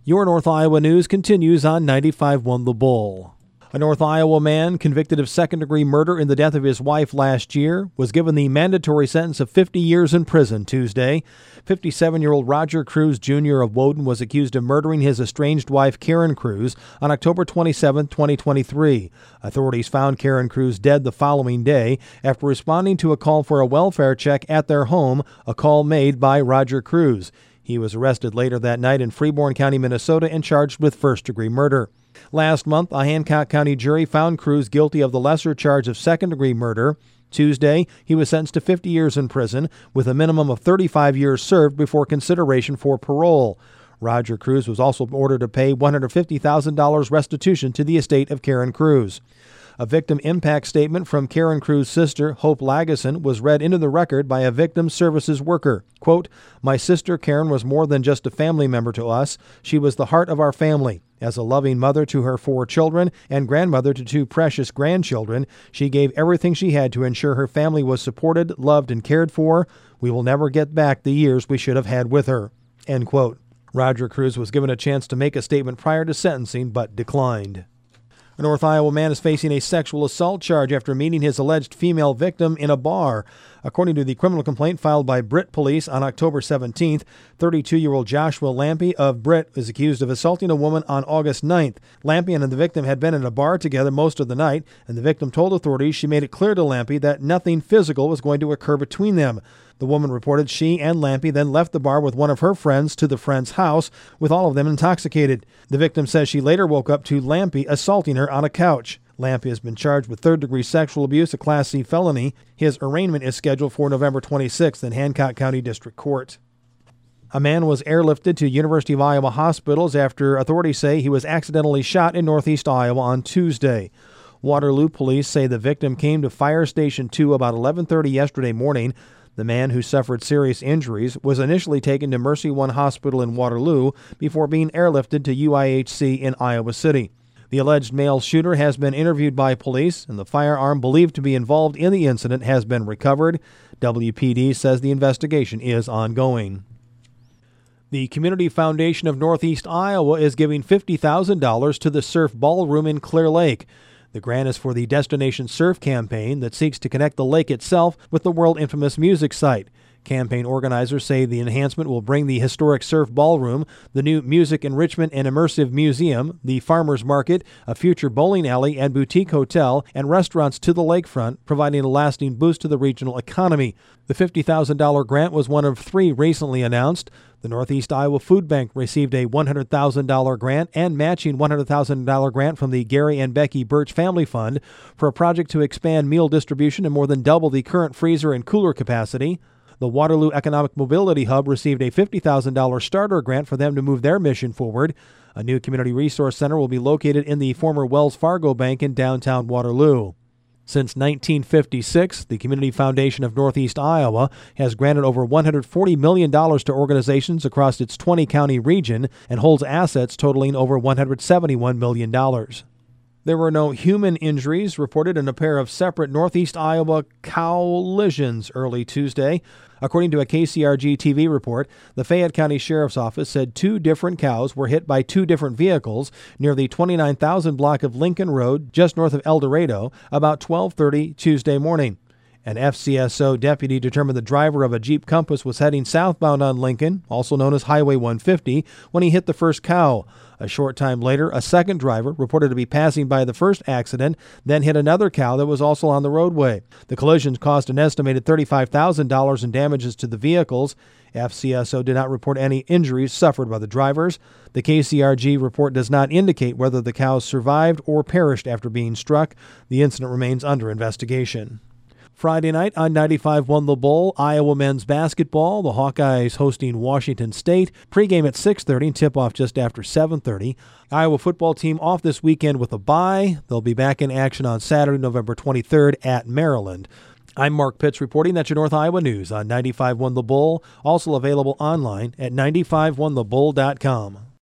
Your North Iowa news continues on 95.1 The Bull. A North Iowa man convicted of second-degree murder in the death of his wife last year was given the mandatory sentence of 50 years in prison Tuesday. 57-year-old Roger Cruz Jr. of Woden was accused of murdering his estranged wife Karen Cruz on October 27, 2023. Authorities found Karen Cruz dead the following day after responding to a call for a welfare check at their home, a call made by Roger Cruz. He was arrested later that night in Freeborn County, Minnesota, and charged with first-degree murder. Last month, a Hancock County jury found Cruz guilty of the lesser charge of second-degree murder. Tuesday, he was sentenced to 50 years in prison, with a minimum of 35 years served before consideration for parole. Roger Cruz was also ordered to pay $150,000 restitution to the estate of Karen Cruz. A victim impact statement from Karen Cruz's sister, Hope Lageson, was read into the record by a victim services worker. Quote, "My sister Karen was more than just a family member to us. She was the heart of our family. As a loving mother to her 4 children and grandmother to 2 precious grandchildren, she gave everything she had to ensure her family was supported, loved, and cared for. We will never get back the years we should have had with her." End quote. Roger Cruz was given a chance to make a statement prior to sentencing, but declined. A North Iowa man is facing a sexual assault charge after meeting his alleged female victim in a bar. According to the criminal complaint filed by Britt Police on October 17th, 32-year-old Joshua Lampe of Britt is accused of assaulting a woman on August 9th. Lampe and the victim had been in a bar together most of the night, and the victim told authorities she made it clear to Lampe that nothing physical was going to occur between them. The woman reported she and Lampe then left the bar with one of her friends to the friend's house, with all of them intoxicated. The victim says she later woke up to Lampe assaulting her on a couch. Lampe has been charged with third-degree sexual abuse, a Class C felony. His arraignment is scheduled for November 26th in Hancock County District Court. A man was airlifted to University of Iowa hospitals after authorities say he was accidentally shot in northeast Iowa on Tuesday. Waterloo police say the victim came to Fire Station 2 about 11:30 yesterday morning. The man, who suffered serious injuries, was initially taken to Mercy One Hospital in Waterloo before being airlifted to UIHC in Iowa City. The alleged male shooter has been interviewed by police, and the firearm believed to be involved in the incident has been recovered. WPD says the investigation is ongoing. The Community Foundation of Northeast Iowa is giving $50,000 to the Surf Ballroom in Clear Lake. The grant is for the Destination Surf campaign that seeks to connect the lake itself with the world-infamous music site. Campaign organizers say the enhancement will bring the historic Surf Ballroom, the new Music Enrichment and Immersive Museum, the Farmers Market, a future bowling alley and boutique hotel, and restaurants to the lakefront, providing a lasting boost to the regional economy. The $50,000 grant was one of 3 recently announced. The Northeast Iowa Food Bank received a $100,000 grant and matching $100,000 grant from the Gary and Becky Birch Family Fund for a project to expand meal distribution and more than double the current freezer and cooler capacity. The Waterloo Economic Mobility Hub received a $50,000 starter grant for them to move their mission forward. A new community resource center will be located in the former Wells Fargo Bank in downtown Waterloo. Since 1956, the Community Foundation of Northeast Iowa has granted over $140 million to organizations across its 20-county region and holds assets totaling over $171 million. There were no human injuries reported in a pair of separate Northeast Iowa collisions early Tuesday. According to a KCRG-TV report, the Fayette County Sheriff's Office said 2 different cows were hit by 2 different vehicles near the 29,000 block of Lincoln Road, just north of El Dorado, about 12:30 Tuesday morning. An FCSO deputy determined the driver of a Jeep Compass was heading southbound on Lincoln, also known as Highway 150, when he hit the first cow. A short time later, a second driver, reported to be passing by the first accident, then hit another cow that was also on the roadway. The collisions cost an estimated $35,000 in damages to the vehicles. FCSO did not report any injuries suffered by the drivers. The KCRG report does not indicate whether the cows survived or perished after being struck. The incident remains under investigation. Friday night on 95.1 The Bull, Iowa men's basketball. The Hawkeyes hosting Washington State. Pregame at 6:30 and tip-off just after 7:30. Iowa football team off this weekend with a bye. They'll be back in action on Saturday, November 23rd at Maryland. I'm Mark Pitts reporting. That's your North Iowa news on 95.1 The Bull. Also available online at 951thebull.com.